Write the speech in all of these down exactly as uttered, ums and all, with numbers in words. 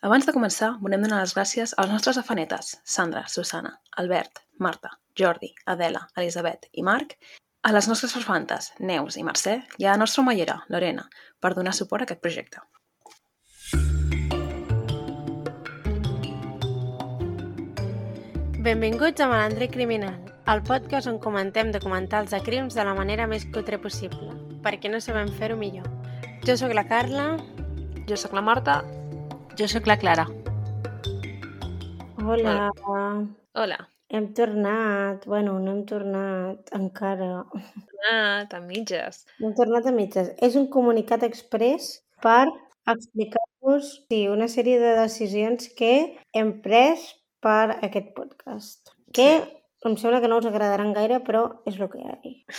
Abans de començar, volem donar les gràcies als nostres afanetes, Sandra, Susana, Albert, Marta, Jordi, Adela, Elisabet i Marc, a les nostres farfantes, Neus i Mercè, i a la nostra omellera, Lorena, per donar suport a aquest projecte. Benvinguts a Malandre Criminal, el podcast on comentem documentals de crims de la manera més cutre possible, perquè no sabem fer-ho millor. Jo sóc la Carla. Jo sóc la Marta. Jo sóc la Clara. Hola. Hola. Hem tornat. Bueno, no hem tornat encara. Ah, a mitges. No hem tornat a mitges. És un comunicat express per explicar-vos sí, una sèrie de decisions que hem pres per aquest podcast. Que sí. Em sembla que no us agradaran gaire, però és el que hi ha.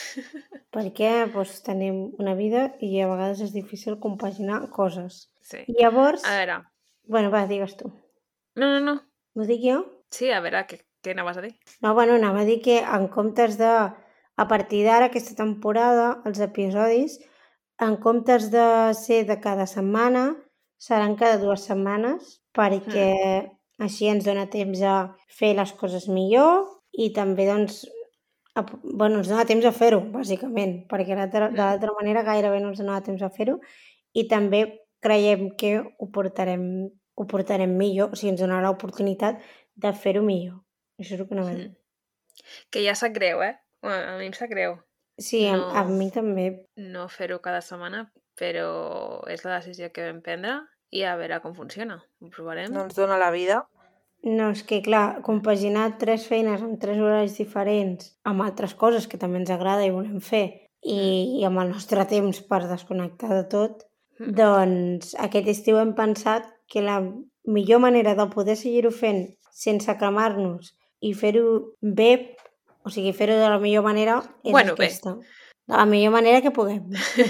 Perquè doncs, tenim una vida i a vegades és difícil compaginar coses. Sí. I llavors... A veure... Bueno, va, digues tu. No, no, no. Ho dic jo? Sí, a veure, què, què anaves a dir? No, bueno, anava a dir que en comptes de... A partir d'ara, aquesta temporada, els episodis, en comptes de ser de cada setmana, seran cada dues setmanes, perquè mm. així ens dona temps a fer les coses millor i també, doncs, a, bueno, ens dona temps a fer-ho, bàsicament, perquè de l'altra manera gairebé no ens dona temps a fer-ho i també creiem que ho portarem, ho portarem millor, o sigui, ens donarà l'oportunitat de fer-ho millor. Això és el que anava a dir. Que ja sap greu, eh? A mi em sap greu. Sí, no, a, a mi també. No fer-ho cada setmana, però és la decisió que vam prendre i a veure com funciona. Ho provarem. No ens dona la vida. No, és que, clar, compaginar tres feines amb tres horaris diferents, amb altres coses que també ens agrada i volem fer, i, mm. i amb el nostre temps per desconnectar de tot, mm. doncs aquest estiu hem pensat que la millor manera de poder seguir-ho fent sense cremar-nos i fer-ho bé, o sigui, fer-ho de la millor manera és bueno, aquesta. Bé. De la millor manera que puguem.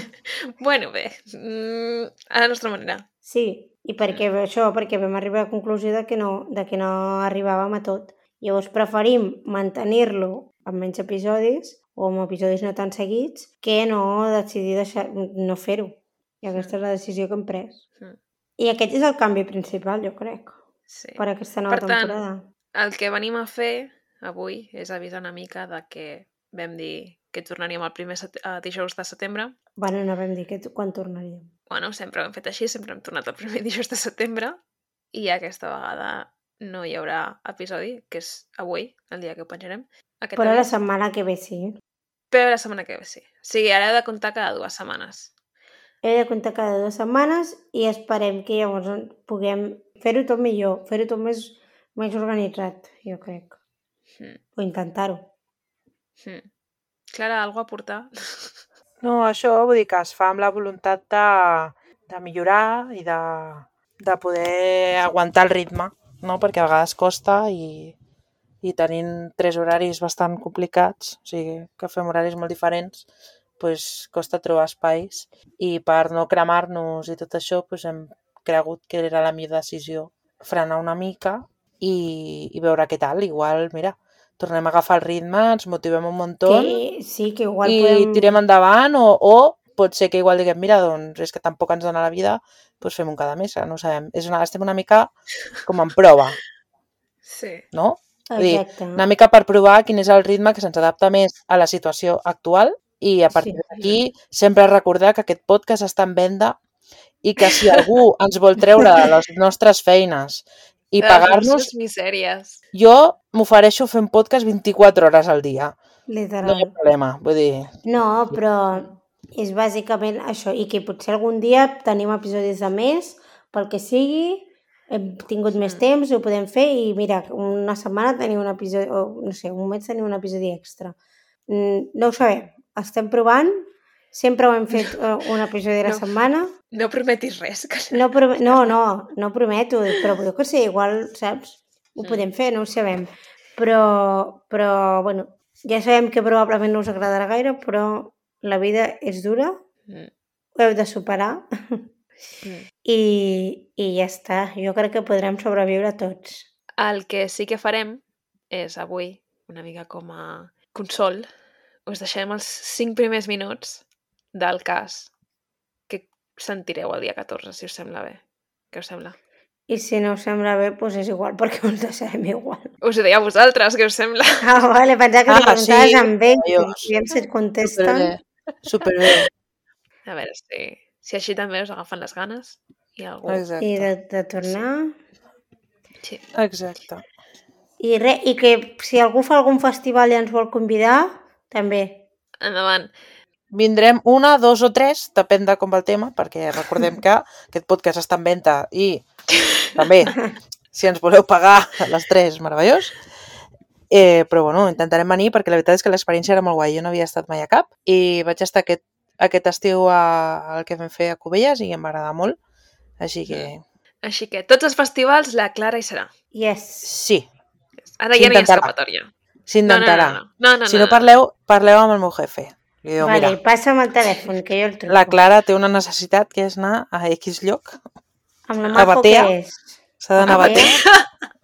bueno, bé. Mm, a la nostra manera. Sí, i perquè mm. això, perquè vam arribar a la conclusió de que no, de que no arribàvem a tot. Llavors preferim mantenir-lo amb menys episodis o amb episodis no tan seguits que no decidir deixar, no fer-ho. I aquesta mm. és la decisió que hem pres. Mm. I aquest és el canvi principal, jo crec, sí. per aquesta nova per tant, temporada. El que venim a fer avui és avisar una mica de que vam dir que tornaríem el primer set... uh, dijous de setembre. Bueno, no vam dir que quan tornaríem. Bueno, sempre ho hem fet així, sempre hem tornat el primer dijous de setembre i aquesta vegada no hi haurà episodi, que és avui, el dia que ho penjarem. Aquest Però avís. la setmana que ve sí. Però la setmana que ve sí. O sigui, ara heu de comptar cada dues setmanes. He de comptar cada dues setmanes i esperem que llavors puguem fer-ho tot millor, fer-ho tot més, més organitzat, jo crec. Mm. O intentar-ho. Mm. Clara, alguna a aportar? No, això vull dir que es fa amb la voluntat de, de millorar i de, de poder aguantar el ritme, no? Perquè a vegades costa i, i tenint tres horaris bastant complicats, o sigui, que fem horaris molt diferents, pues, costa trobar espais i per no cremar-nos i tot això pues, hem cregut que era la millor decisió frenar una mica i, i veure què tal. Igual, mira, tornem a agafar el ritme, ens motivem un muntó que, sí, que igual i podem... tirem endavant o, o pot ser que igual diguem, mira, doncs és que tampoc ens dona la vida, doncs fem un cada mes, no ho sabem. És una, estem una mica com en prova, sí. no? Exacte. Dir, una mica per provar quin és el ritme que se'ns adapta més a la situació actual i a partir sí. d'aquí sempre recordar que aquest podcast està en venda i que si algú ens vol treure de les nostres feines i de pagar-nos... Les misèries. Jo m'ofereixo fer un podcast vint-i-quatre hores al dia. Literal. No hi ha problema, vull dir... No, però és bàsicament això, i que potser algun dia tenim episodis de més, pel que sigui, hem tingut més temps, ho podem fer, i mira, una setmana tenim un episodi, o no sé, un mes tenim un episodi extra. No ho sabem, estem provant, sempre ho hem fet un episodi a la no, setmana. No prometis res. Que... No, pro... no, no, no prometo, però jo que sé, igual, saps? Ho podem fer, no ho sabem. Però, però, bueno, ja sabem que probablement no us agradarà gaire, però la vida és dura, mm. ho heu de superar mm. I, i ja està. Jo crec que podrem sobreviure tots. El que sí que farem és avui, una mica com a consol, us deixem els cinc primers minuts del cas que sentireu el dia catorze, si us sembla bé. Què us sembla? I si no us sembla bé, doncs és igual, perquè us deixarem igual. Us ho deia a vosaltres, què us sembla? Ah, vale, pensava que Ah, li preguntaves sí, amb ells. meravellós. Aviam si et contesten. Superbé. Superbé. A veure, si, si així també us agafen les ganes i algú... I Exacte. de, de tornar... Sí. Exacte. I, re, I que si algú fa algun festival i ens vol convidar, també. Endavant. Vindrem una, dos o tres, depèn de com va el tema, perquè recordem que aquest podcast està en venda i també, si ens voleu pagar a les tres, meravellós. Eh, però bueno, intentarem venir perquè la veritat és que l'experiència era molt guai. Jo no havia estat mai a cap i vaig estar aquest, aquest estiu a, al que vam fer a Cubelles i em va agradar molt. Així que... Així que tots els festivals la Clara hi serà. Yes. Sí. Ara ja no hi ha S'intentarà. escapatòria. S'intentarà. No, no, no, no, no, Si no no. parleu, parleu amb el meu jefe. Li diu, Vale, mira, passa'm el telèfon, que jo el truco. la Clara té una necessitat que és anar a X lloc. Amb la a Marco, què Batea. és? S'ha d'anar a Batea.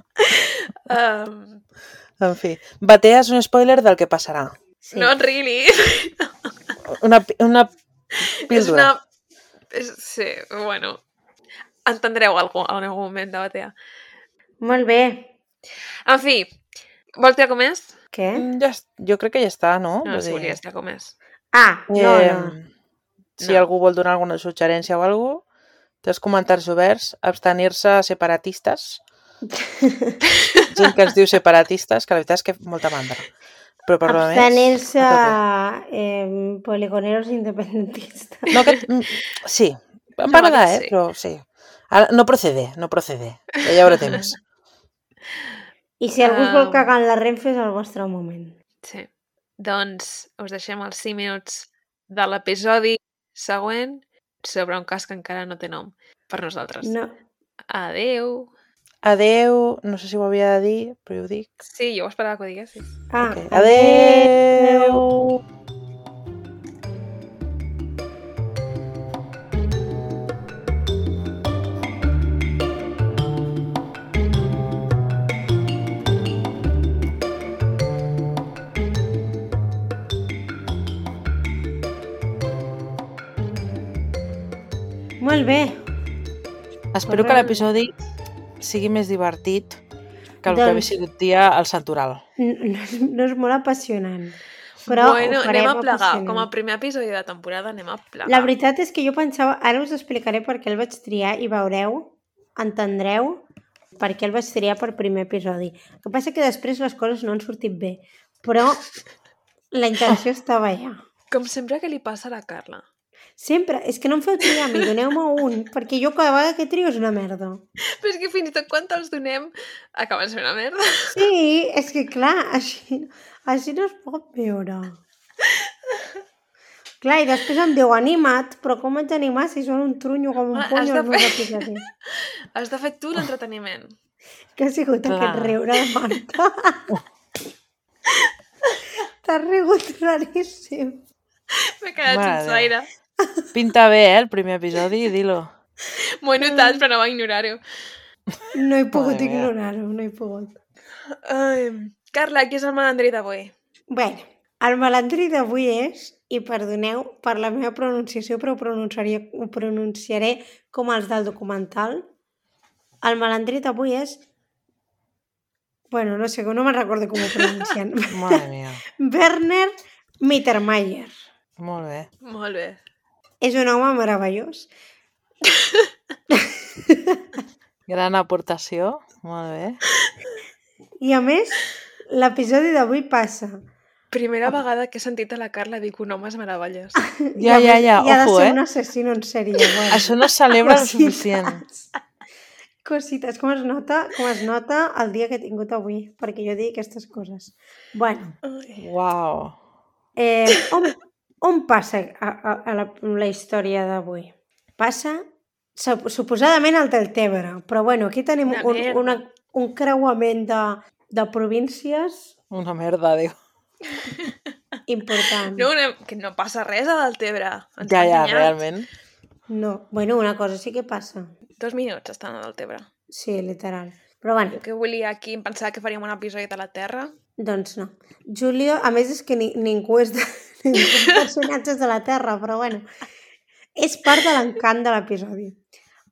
Um, En fi, Batea és un spoiler del que passarà. Sí. Not really. Una, una És píldora. una... És, sí, bueno. Entendreu algú en algun moment de Batea. Molt bé. En fi, vols dir com és? Què? Mm, Ja, es- jo crec que ja està, no? No, Vull si dir, volies dir com és. Ah, no, eh, no. Si No. algú vol donar alguna suggerència o alguna cosa, té els comentaris oberts, abstenir-se separatistes. Gent que ens diu separatistes, que la veritat és que molta mandra. Però per lo més... Abstenir-se a tope. eh, poligoneros independentistes. No, que... mm, sí, em No, va agradar, aquest eh? sí. Però sí. Ara, no procede, no procede. Ja hi haurà temps. I si algú es vol Um, cagar en la Renfe és el vostre moment. Sí. Doncs us deixem els cinc minuts de l'episodi següent sobre un cas que encara no té nom per nosaltres. No. Adeu. Adeu, no sé si ho havia de dir, però jo ho dic. Sí, jo ho esperava que ho diguessis. Ah, Okay. Adeu! Molt bé. Espero que l'episodi sigui més divertit que el que Doncs- havia sigut dia al Santoral. No, no, és, no és molt apassionant. Però bueno, ho farem anem a plegar. apassionant. Com a primer episodi de temporada anem a plegar. La veritat és que jo pensava, ara us explicaré per què el vaig triar i veureu, entendreu per què el vaig triar per primer episodi. El que passa que després les coses no han sortit bé, però la intenció estava allà. Com sempre que li passa a la Carla. Sempre, és que no em feu triar, mi doneu-me un, perquè jo cada vegada que trio és una merda. Però és que fins i tot quan te'ls donem acaben sent una merda. Sí, és que clar, així, així no es pot veure. Clar, i després em diu animat, però com haig d'animar si són un trunyo com un Ah, pollo has de els meus fer- episodis? Has de fer tu l'entreteniment. Què ha sigut Clar. aquest riure de Marta? T'has rigut raríssim. M'he quedat Mare sense Déu. aire. Pinta bé, eh, el primer episodi, dilo. M'ho he notat, però no va ignorar-ho. No he pogut Madre mia. ignorar-ho, no he pogut. Ai, Carla, qui és el malandrí d'avui? Bé, el malandrí d'avui és, i perdoneu per la meva pronunciació, però ho pronunciaré, ho pronunciaré com els del documental. El malandrí d'avui és... Bueno, no sé, no me'n recordo com ho pronuncien. Mare mia. Werner Mittermeier. Molt bé. Molt bé. És un home meravellós. Gran aportació. Molt bé. I a més, l'episodi d'avui passa. Primera vegada que he sentit a la Carla dir que un home és meravellós. I Ja, a ja, més, ja, I ha de ojo, ser eh? un assassino en sèrie. Bueno. Això no es celebra el Cosites. suficient. Cosites, com es nota, com es nota el dia que he tingut avui, perquè jo dic aquestes coses. Bueno, Ai. Uau. eh, on, on passa a, a, a la, la història d'avui? Passa, sup- suposadament al Deltebre, però bueno, aquí tenim Una un, merda. una, un creuament de, de províncies Una merda, Déu. important. No, no, que no passa res a Deltebre. Ens Ja, ha ja, enganyat. realment. No, bueno, una cosa sí que passa. Dos minuts estan a Deltebre. Sí, literal. Però bueno, Jo que volia aquí, em pensava que faríem un episodi de la Terra. doncs no. Julio, a més és que ni, ningú és de ningú és personatges de la Terra, però bueno, és part de l'encant de l'episodi.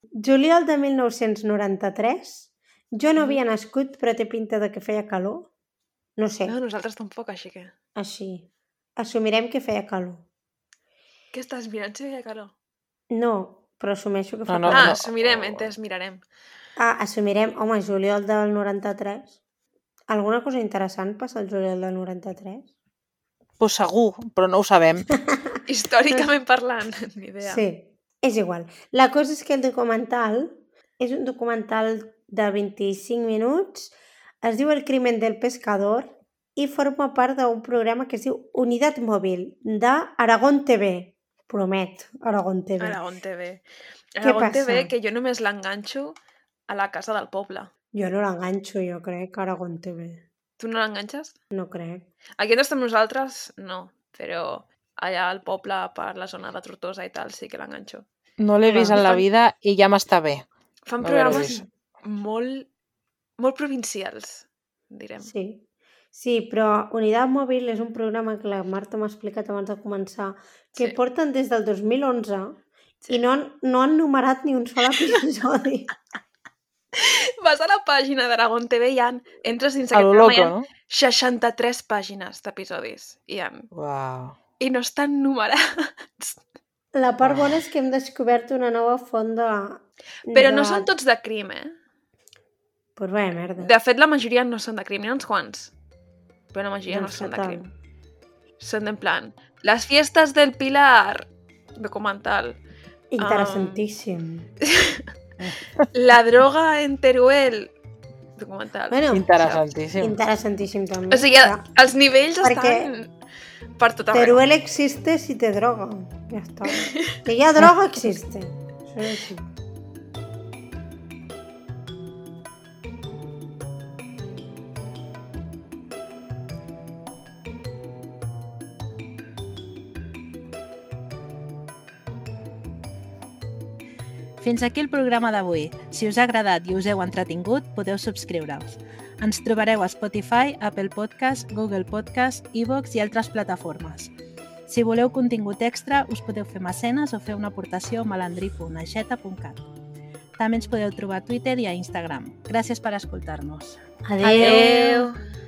Juliol de mil nou-cents noranta-tres. Jo no havia nascut, però té pinta de que feia calor. No sé, No, nosaltres tampoc, així que... així. Assumirem que feia calor. Què estàs mirant si feia calor? No, però assumeixo que fa No, no, calor. Ah, no. assumirem, entès, mirarem. Ah, assumirem, home, juliol del noranta-tres. Alguna cosa interessant passa al juliol del noranta-tres? Pues segur, però no ho sabem. Històricament parlant, ni idea. Sí, és igual. La cosa és que el documental és un documental de vint-i-cinc minuts, es diu El crimen del pescador i forma part d'un programa que es diu Unitat Mòbil d'Aragón T V. Promet, Aragón T V. Aragón T V. Què Aragón T V, passa? que jo només l'enganxo a la casa del poble. Jo no l'enganxo, jo crec, Aragón T V. Tu no l'enganxes? No crec. Aquí on estem nosaltres, no. Però allà al poble, per la zona de Tortosa i tal, sí que l'enganxo. No l'he vist en la vida i ja m'està bé. Fan No haver-ho programes vist. molt, molt provincials, direm. Sí. Sí, però Unitat Mòbil és un programa que la Marta m'ha explicat abans de començar, que Sí. porten des del dos mil onze Sí. i no han, no han numerat ni un sol episodi. Vas a la pàgina d'Aragón T V i hi ha, entres dins A aquest lo programa, hi loco, ha no? seixanta-tres pàgines d'episodis. I, ha, Uau. I no estan numerats. La part bona és que hem descobert una nova font de... Però de... no són tots de crim, eh? Pues vaya merda. De fet, la majoria no són de crim, n'hi ha uns quants. Però la majoria Doncs no són de fatal. crim. Són en plan, les fiestes del Pilar, documental. Interessantíssim. La droga en Teruel, documental. Bueno, Interessantíssim. interessantíssim també. O sigui, Ja. els nivells Perquè estan per tot arreu. Teruel existe si te droga. Ya está. Que ya droga existe. Eso es así. Fins aquí el programa d'avui. Si us ha agradat i us heu entretingut, podeu subscriure-us. Ens trobareu a Spotify, Apple Podcast, Google Podcast, iVoox i altres plataformes. Si voleu contingut extra, us podeu fer mecenes o fer una aportació a malandrí punt aixeta punt cat. També ens podeu trobar a Twitter i a Instagram. Gràcies per escoltar-nos. Adeu. Adeu.